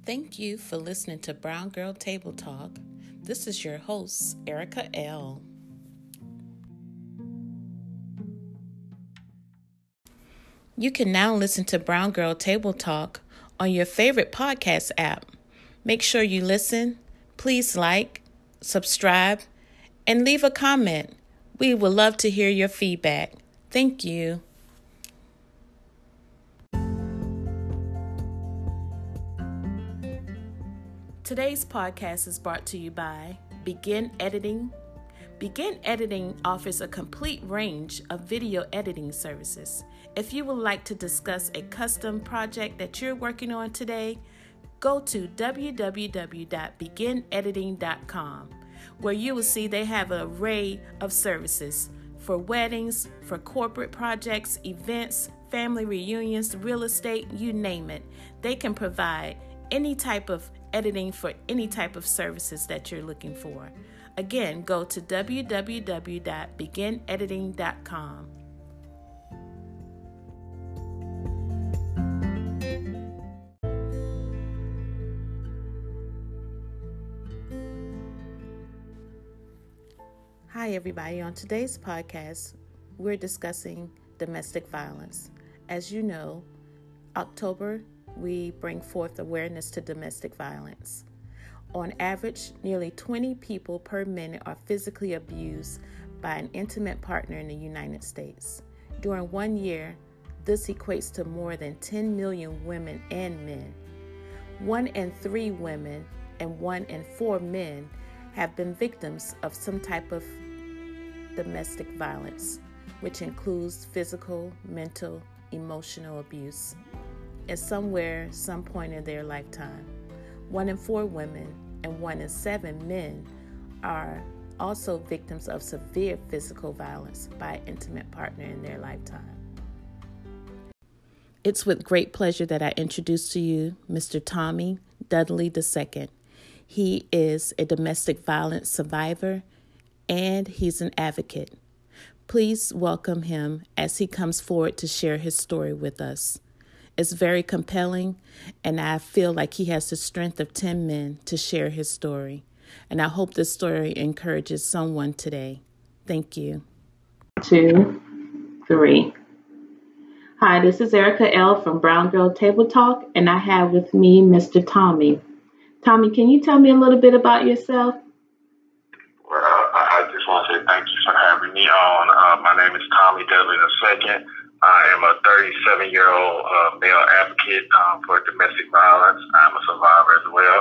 Thank you for listening to Brown Girl Table Talk. This is your host, Erica L. You can now listen to Brown Girl Table Talk on your favorite podcast app. Make sure you listen. Please like, subscribe, and leave a comment. We would love to hear your feedback. Thank you. Today's podcast is brought to you by Begin Editing. Begin Editing offers a complete range of video editing services. If you would like to discuss a custom project that you're working on today, go to www.beginediting.com, where you will see they have an array of services for weddings, for corporate projects, events, family reunions, real estate, you name it. They can provide any type of editing for any type of services that you're looking for. Again, go to www.beginediting.com. Hi, everybody. On today's podcast, we're discussing domestic violence. As you know, October, we bring forth awareness to domestic violence. On average, nearly 20 people per minute are physically abused by an intimate partner in the United States. During 1 year, this equates to more than 10 million women and men. 1 in 3 women and 1 in 4 men have been victims of some type of domestic violence, which includes physical, mental, emotional abuse at some point in their lifetime. 1 in 4 women and 1 in 7 men are also victims of severe physical violence by an intimate partner in their lifetime. It's with great pleasure that I introduce to you Mr. Tommy Dudley II. He is a domestic violence survivor and he's an advocate. Please welcome him as he comes forward to share his story with us. It's very compelling, and I feel like he has the strength of 10 men to share his story. And I hope this story encourages someone today. Thank you. 2, 3. Hi, this is Erica L. from Brown Girl Table Talk, and I have with me Mr. Tommy. Tommy, can you tell me a little bit about yourself? Well, I just want to say thank you for having me on. My name is Tommy Dudley II. I am a 37-year-old male advocate for domestic violence. I'm a survivor as well.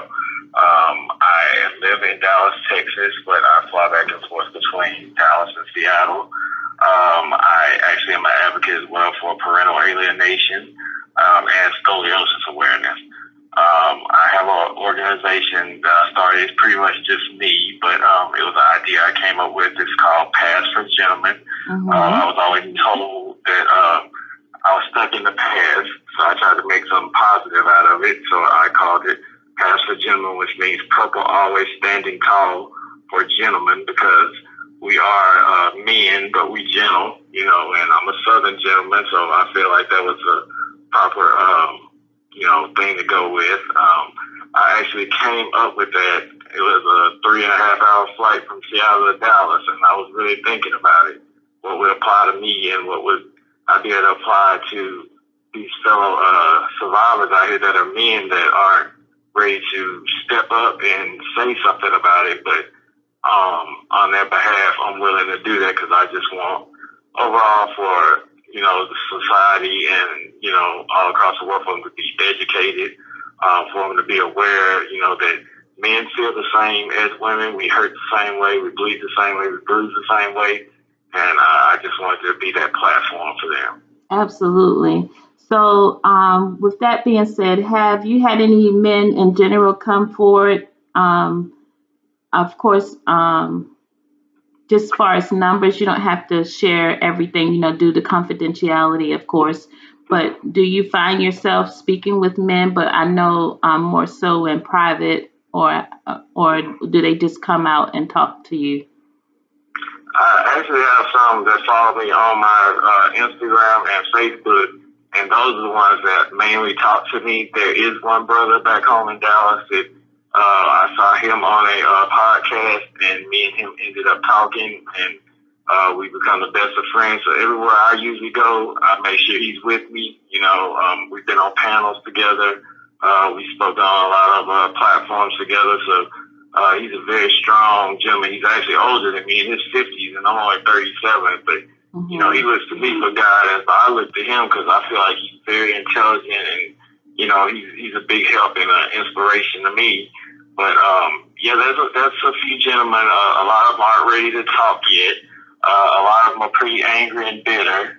I live in Dallas, Texas, but I fly back and forth between Dallas and Seattle. I actually am an advocate as well for parental alienation and scoliosis awareness. I have an organization that I started. It's pretty much just me, but it was an idea I came up with. It's called Paths for Gentlemen. Mm-hmm. I was always told that I was stuck in the past, so I tried to make something positive out of it. So I called it Paths for Gentlemen, which means purple always standing tall for gentlemen, because we are men, but we gentle, and I'm a Southern gentleman, so I feel like that was a proper thing to go with. I actually came up with that. It was a 3.5-hour flight from Seattle to Dallas, and I was really thinking about it, what would apply to me and what would I be able to apply to these fellow survivors out here that are men that aren't ready to step up and say something about it, but on their behalf, I'm willing to do that because I just want overall for the society and, all across the world, for them to be educated, for them to be aware, that men feel the same as women. We hurt the same way. We bleed the same way. We bruise the same way. And I just wanted to be that platform for them. Absolutely. So with that being said, have you had any men in general come forward? Of course, just as far as numbers, you don't have to share everything, due to confidentiality, of course. But do you find yourself speaking with men, but I know more so in private, or do they just come out and talk to you? I actually have some that follow me on my Instagram and Facebook, and those are the ones that mainly talk to me. There is one brother back home in Dallas that I saw him on a podcast, and me and him ended up talking, and we become the best of friends. So everywhere I usually go, I make sure he's with me. You know, we've been on panels together. We spoke on a lot of platforms together. So he's a very strong gentleman. He's actually older than me, in his 50s, and I'm only 37. But you know, he looks to me for guidance. But I look to him because I feel like he's very intelligent, and you know, he's a big help and inspiration to me. But yeah, that's a few gentlemen. A lot of them aren't ready to talk yet. A lot of them are pretty angry and bitter.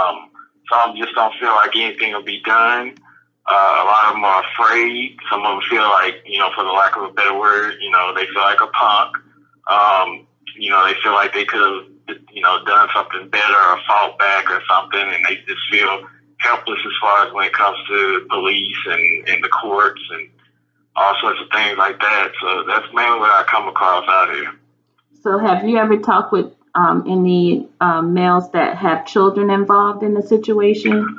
Some just don't feel like anything will be done. A lot of them are afraid. Some of them feel like, you know, for the lack of a better word, you know, they feel like a punk. You know, they feel like they could have, you know, done something better or fought back or something, and they just feel helpless as far as when it comes to police and the courts and all sorts of things like that. So that's mainly what I come across out here. So have you ever talked with any males that have children involved in the situation?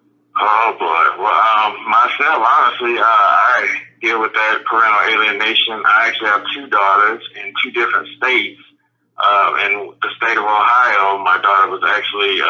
Oh boy. Well, myself, honestly, I deal with that parental alienation. I actually have two daughters in two different states. In the state of Ohio, my daughter was actually,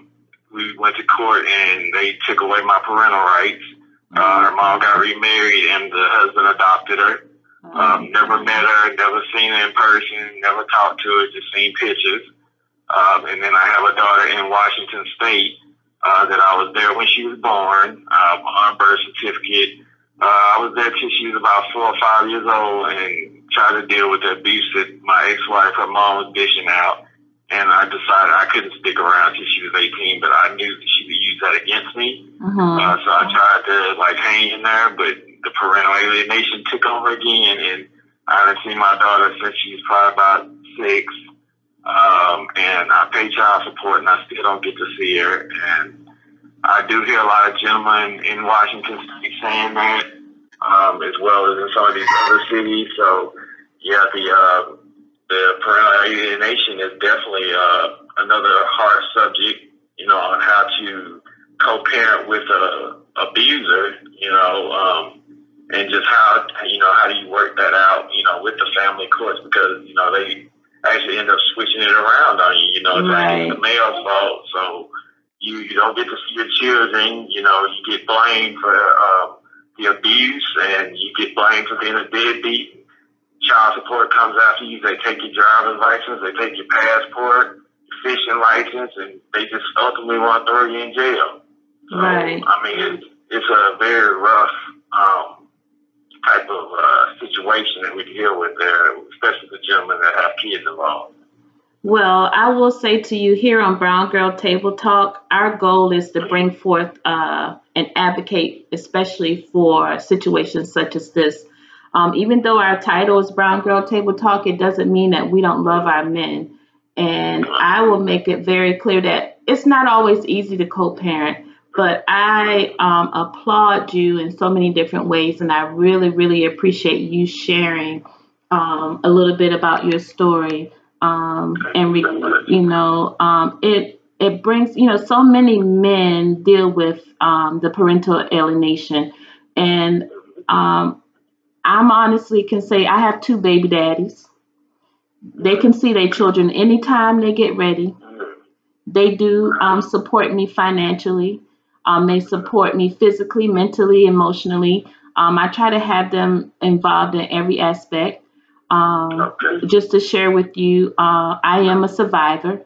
we went to court and they took away my parental rights. Her mom got remarried and the husband adopted her. Never met her, never seen her in person, never talked to her, just seen pictures. And then I have a daughter in Washington State that I was there when she was born, on her birth certificate. I was there till she was about 4 or 5 years old and tried to deal with the abuse that my ex-wife, her mom, was dishing out. And I decided I couldn't stick around till she was 18, but I knew that she would use that against me. So I tried to like hang in there, but the parental alienation took over again, and I haven't seen my daughter since she was probably about 6. And I pay child support, and I still don't get to see her. And I do hear a lot of gentlemen in Washington State saying that, as well as in some of these other cities. So yeah, the parental alienation is definitely another hard subject, you know, on how to co-parent with a abuser, you know, and just how, you know, how do you work that out, you know, with the family courts, because, you know, they actually end up switching it around on you, you know, it's like the male's fault, so you don't get to see your children, you know, you get blamed for the abuse, and you get blamed for being a deadbeat. Child support comes after you. They take your driver's license, they take your passport, your fishing license, and they just ultimately want to throw you in jail. So, I mean, it's a very rough type of situation that we deal with there, especially the gentlemen that have kids involved. Well, I will say to you, here on Brown Girl Table Talk, our goal is to bring forth and advocate, especially for situations such as this. Even though our title is Brown Girl Table Talk, it doesn't mean that we don't love our men. And I will make it very clear that it's not always easy to co-parent, but I applaud you in so many different ways. And I really, really appreciate you sharing a little bit about your story. It brings, you know, so many men deal with the parental alienation. And I'm honestly can say I have 2 baby daddies. They can see their children anytime they get ready. They do support me financially. They support me physically, mentally, emotionally. I try to have them involved in every aspect. Just to share with you, I am a survivor.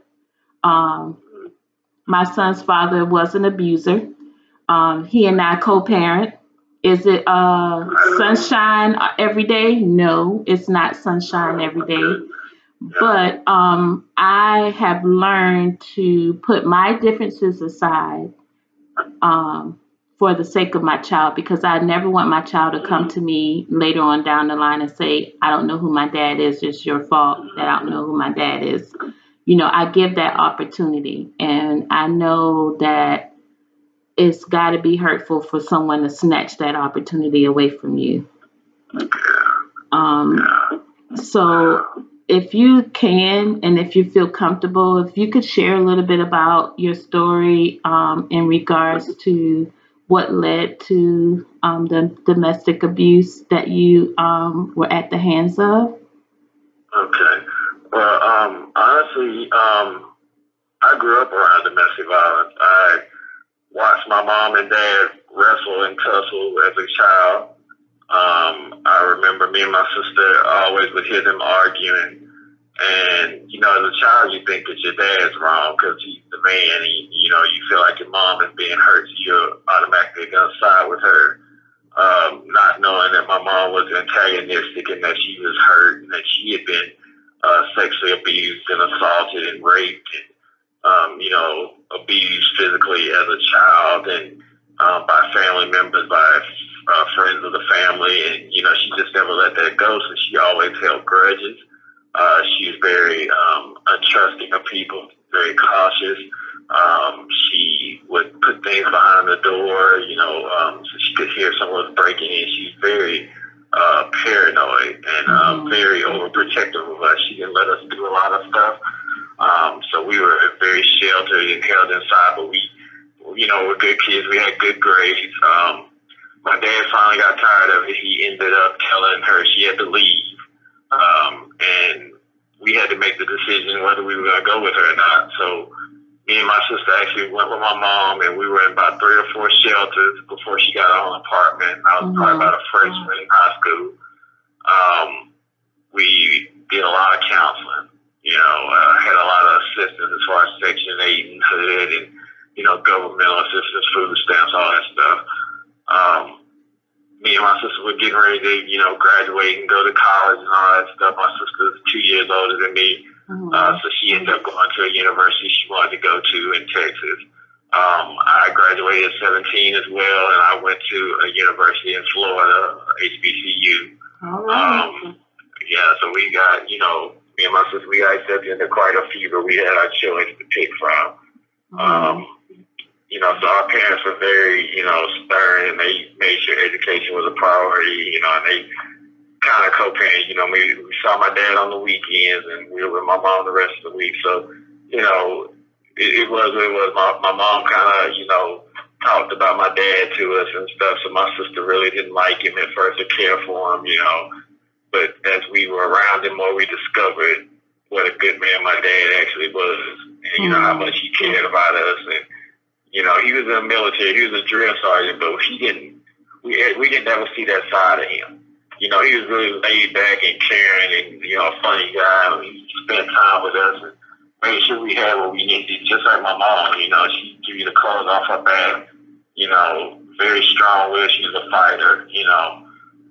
My son's father was an abuser. He and I co-parent. Is it sunshine every day? No, it's not sunshine every day. But I have learned to put my differences aside for the sake of my child, because I never want my child to come to me later on down the line and say, I don't know who my dad is. It's your fault that I don't know who my dad is. You know, I give that opportunity, and I know that it's got to be hurtful for someone to snatch that opportunity away from you. So if you can, and if you feel comfortable, if you could share a little bit about your story in regards to what led to the domestic abuse that you were at the hands of. Okay. Well, honestly, I grew up around domestic violence. I watched my mom and dad wrestle and tussle as a child. I remember me and my sister always would hear them arguing. And, you know, as a child, you think that your dad's wrong because he's the man. And, you know, you feel like your mom is being hurt, so you're automatically going to side with her. Not knowing that my mom was antagonistic and that she was hurt and that she had been sexually abused and assaulted and raped and, you know, abused physically as a child and by family members, by friends of the family. And, you know, she just never let that go, so she always held grudges. She was very untrusting of people, very cautious. She would put things behind the door, you know, so she could hear someone was breaking in. She's very paranoid and very overprotective of us. She didn't let us do a lot of stuff. So we were very sheltered and held inside, but we, you know, were good kids. We had good grades. My dad finally got tired of it. He ended up telling her she had to leave. And we had to make the decision whether we were going to go with her or not. So me and my sister actually went with my mom, and we were in about 3 or 4 shelters before she got her own apartment. I was probably about a freshman in high school. We did a lot of counseling, you know, had a lot of assistance as far as Section 8 and HUD and, you know, governmental assistance, food stamps, all that stuff. Me and my sister were getting ready to, you know, graduate and go to college and all that stuff. My sister's 2 years older than me. So she ended up going to a university she wanted to go to in Texas. I graduated at 17 as well, and I went to a university in Florida, HBCU. All right. Yeah, so we got, you know, me and my sister, we got accepted into quite a few, but we had our choice to pick from. You know, so our parents were very, you know, stern, and they made sure education was a priority, you know, and they kind of co-parented. You know, we saw my dad on the weekends, and we were with my mom the rest of the week. So, you know, it was. My mom kind of, you know, talked about my dad to us and stuff, so my sister really didn't like him at first or care for him, you know. But as we were around him more, we discovered what a good man my dad actually was, and, you know, how much he cared about us. And, you know, he was in the military. He was a drill sergeant, but we didn't ever see that side of him. You know, he was really laid back and caring and, you know, a funny guy. He spent time with us and made sure we had what we needed, just like my mom. You know, she'd give you the clothes off her back, you know, very strong-willed. She was a fighter, you know.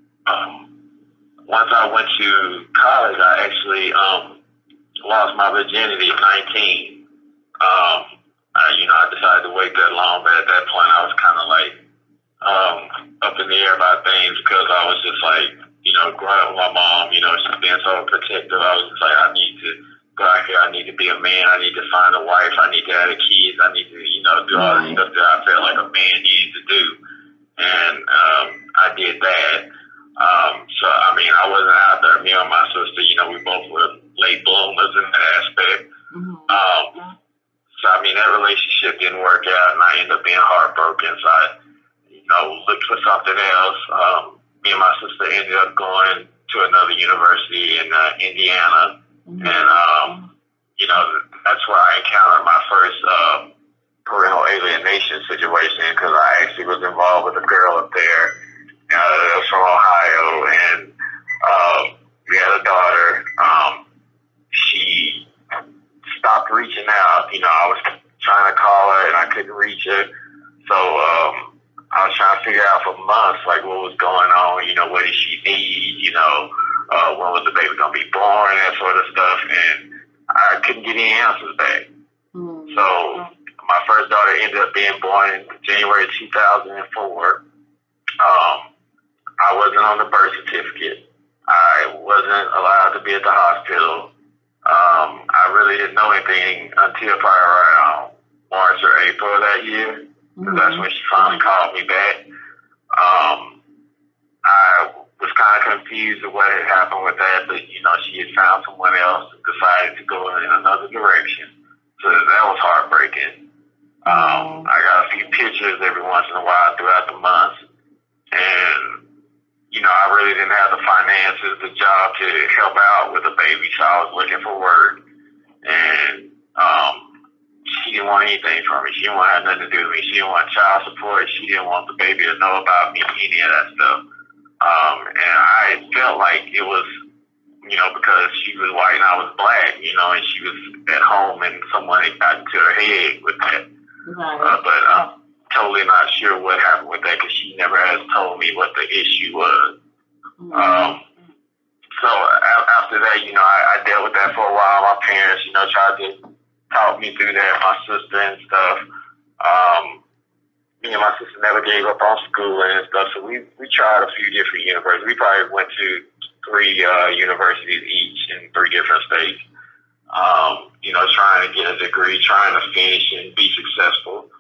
Once I went to college, I actually lost my virginity at 19. You know, I decided to wait that long, but at that point I was kind of like up in the air about things because I was just like, you know, growing up with my mom, you know, she's being so protective. I was just like, I need to go out here. I need to be a man. I need to find a wife. I need to have kids. I need to, you know, do all the stuff that I felt like a man needed to do. And I did that. So, I mean, I wasn't out there. Me and my sister, you know, we both were late bloomers in that aspect. So, I mean, that relationship didn't work out, and I ended up being heartbroken. So I, you know, looked for something else. Me and my sister ended up going to another university in Indiana. And, you know, that's where I encountered my first parental alienation situation, because I actually was involved with a girl up there that was from Ohio, and we had a daughter. She stopped reaching out. You know, I was trying to call her and I couldn't reach her. So I was trying to figure out for months, like, what was going on, you know, what did she need, you know, when was the baby going to be born, that sort of stuff. And I couldn't get any answers back. So my first daughter ended up being born in January 2004. I wasn't on the birth certificate. I wasn't allowed to be at the hospital. I really didn't know anything until probably around March or April of that year. Because that's when she finally called me back. I was kind of confused at what had happened with that, but, you know, she had found someone else and decided to go in another direction. So that was heartbreaking. I got a few pictures every once in a while throughout the month, and, you know, I really didn't have the finances, the job to help out with the baby, so I was looking for work, and she didn't want anything from me. She didn't want to have nothing to do with me. She didn't want child support. She didn't want the baby to know about me, any of that stuff. And I felt like it was, you know, because she was white and I was black, you know, and she was at home and someone had gotten to her head with that. Right. But I'm totally not sure what happened with that because she never has told me what the issue was. So after that, you know, I dealt with that for a while. My parents, you know, tried to talk me through that, my sister and stuff. Me and my sister never gave up on school and stuff, so we tried a few different universities. We probably went to 3 universities each in 3 different states. You know, trying to get a degree, trying to finish and be successful.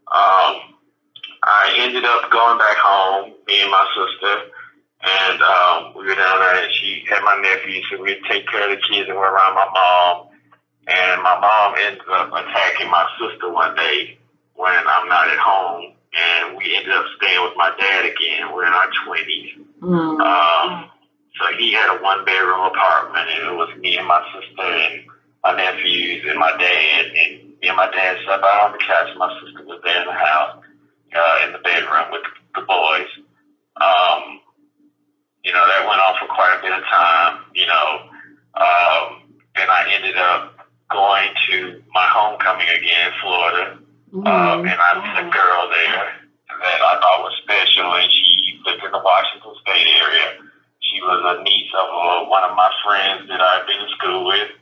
I ended up going back home, me and my sister, and we were down there, and she had my nephew, so we'd take care of the kids and we're around my mom. And my mom ended up attacking my sister one day when I'm not at home, and we ended up staying with my dad again. We're in our 20s. So he had a 1-bedroom apartment, and it was me and my sister and my nephews and my dad. And me and my dad slept out on the couch. My sister was there in the house, in the bedroom with the boys. You know, that went on for quite a bit of time, you know. Then I ended up going to my homecoming again in Florida. And I met a girl there that I thought was special, and she lived in the Washington State area. She was a niece of one of my friends that I'd been in school with.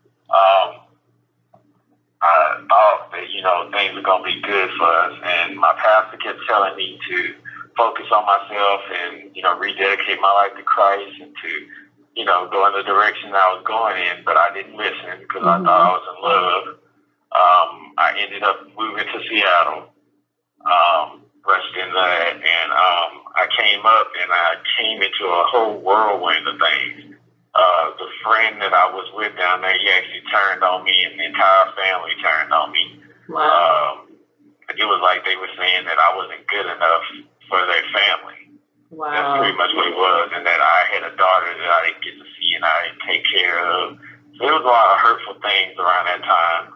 I thought that, you know, things were going to be good for us, and my pastor kept telling me to focus on myself and, you know, rededicate my life to Christ and to, you know, go in the direction I was going in, but I didn't listen because I thought I was in love. I ended up moving to Seattle, rushed in that, and I came up and I came into a whole whirlwind of things. The friend that I was with down there, he actually turned on me, and the entire family turned on me. Wow. It was like they were saying that I wasn't good enough for their family. Wow. That's pretty much what it was, and that I had a daughter that I didn't get to see and I didn't take care of. So there was a lot of hurtful things around that time.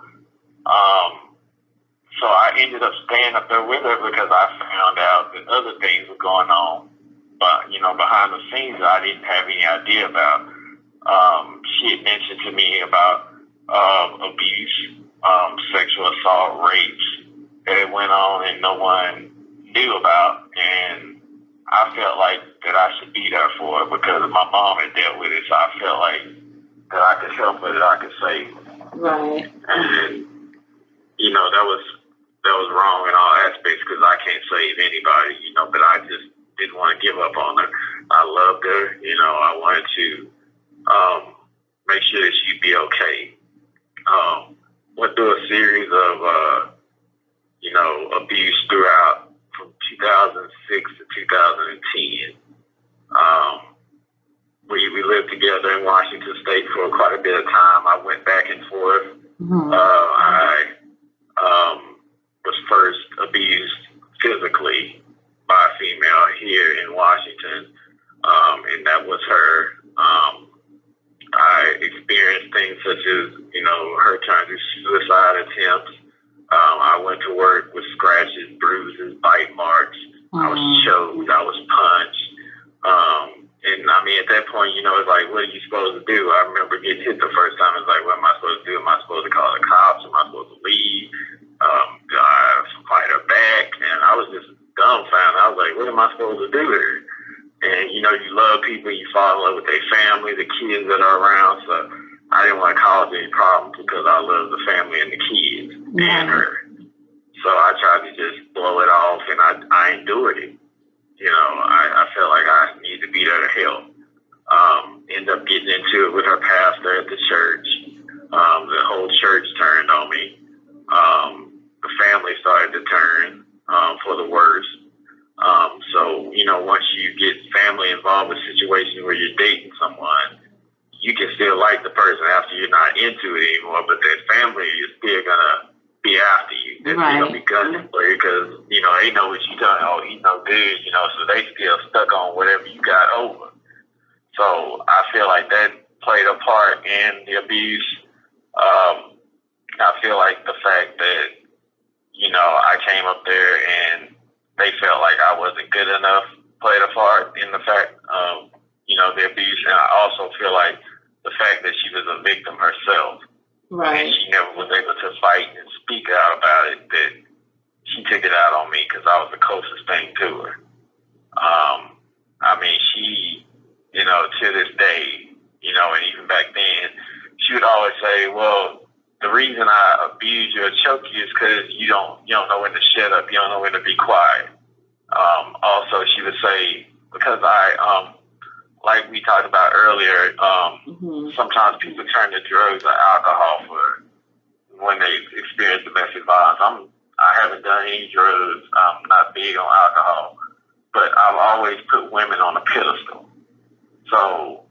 So I ended up staying up there with her because I found out that other things were going on, but, you know, behind the scenes that I didn't have any idea about. She had mentioned to me about abuse, sexual assault, rapes that went on and no one knew about, and I felt like that I should be there for her because my mom had dealt with it, so I felt like that I could help her, that I could save her. Right. And, you know, that was wrong in all aspects because I can't save anybody, you know, but I just didn't want to give up on her. I loved her, you know, I wanted to make sure that she'd be okay. Went through a series of, you know, abuse throughout from 2006 to 2010. We lived together in Washington State for quite a bit of time. I went back and forth. I was first abused physically by a female here in Washington, and that was her. I experienced things such as, you know, her trying to do suicide attempts. I went to work with scratches, bruises, bite marks. I was choked. I was punched. And I mean, at that point, you know, it's like, what are you supposed to do? I remember getting hit the first time. It's like, what am I supposed to do? Am I supposed to call the cops? Am I supposed to leave? Do I fight her back? And I was just dumbfounded. I was like, what am I supposed to do here? And, you know, you love people, you fall in love with their family, the kids that are around. So I didn't want to cause any problems because I love the family and the kids and her. So I tried to just blow it off, and I endured it. You know, I felt like I needed to be there to help. Ended up getting into it with her pastor at the church. The whole church turned on me. The family started to turn for the worse. So, you know, once you get family family involved with situations where you're dating someone, you can still like the person after you're not into it anymore, but that family is still gonna be after you. They're still gonna be gunning for you because, you know, they know what you done. Oh, he's no good, you know, so they still stuck on whatever you got over. So I feel like that played a part in the abuse. I feel like the fact that, you know, I came up there and they felt like I wasn't good enough played a part in the fact of, you know, the abuse. And I also feel like the fact that she was a victim herself. Right. And she never was able to fight and speak out about it, that she took it out on me because I was the closest thing to her. I mean, she, you know, to this day, you know, and even back then, she would always say, well, the reason I abuse you or choke you is because you don't know when to shut up. You don't know when to be quiet. Also, she would say, because I, like we talked about earlier, sometimes people turn to drugs or alcohol for when they experience domestic violence. I haven't done any drugs. I'm not big on alcohol, but I've always put women on a pedestal. So,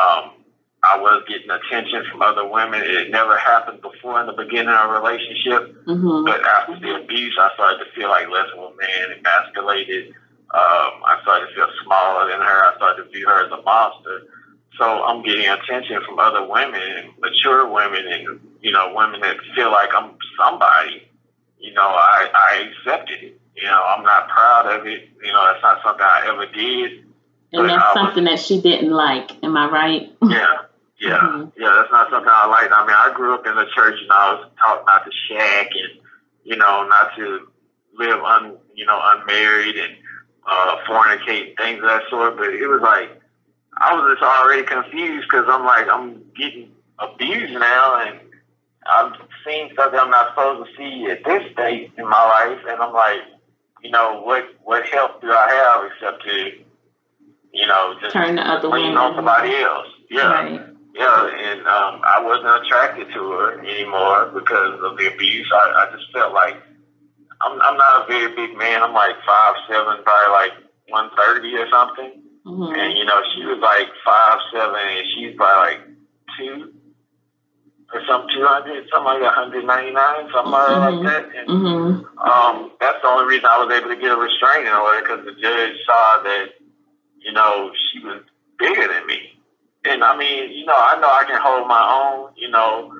I was getting attention from other women. It never happened before in the beginning of a relationship. But after the abuse, I started to feel like less of a man, emasculated. I started to feel smaller than her. I started to view her as a monster. So I'm getting attention from other women, mature women, and, you know, women that feel like I'm somebody. You know, I accepted it. You know, I'm not proud of it. You know, that's not something I ever did. And that's something that she didn't like. Am I right? Yeah. Yeah, that's not something I liked. I mean, I grew up in the church, and I was taught not to shag and, you know, not to live unmarried and fornicate and things of that sort. But it was like, I was just already confused because I'm like, I'm getting abused now, and I'm seeing stuff that I'm not supposed to see at this stage in my life. And I'm like, you know, what help do I have except to, you know, just turn to other lean women on somebody else. Yeah. Right. Yeah, and I wasn't attracted to her anymore because of the abuse. I just felt like I'm not a very big man. I'm like 5'7", probably like 130 or something. And, you know, she was like 5'7", and she's probably like 2 or something, 200, something like 199, something like that. And that's the only reason I was able to get a restraining order, because the judge saw that, you know, she was bigger than me. And I mean, you know I can hold my own, you know,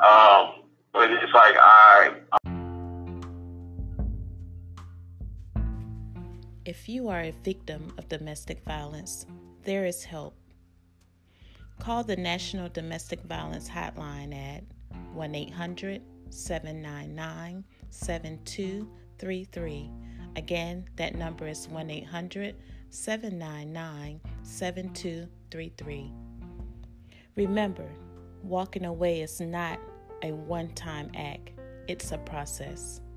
but it's like If you are a victim of domestic violence, there is help. Call the National Domestic Violence Hotline at 1-800-799-7233. Again, that number is 1-800-799-7233. Remember, walking away is not a one-time act. It's a process.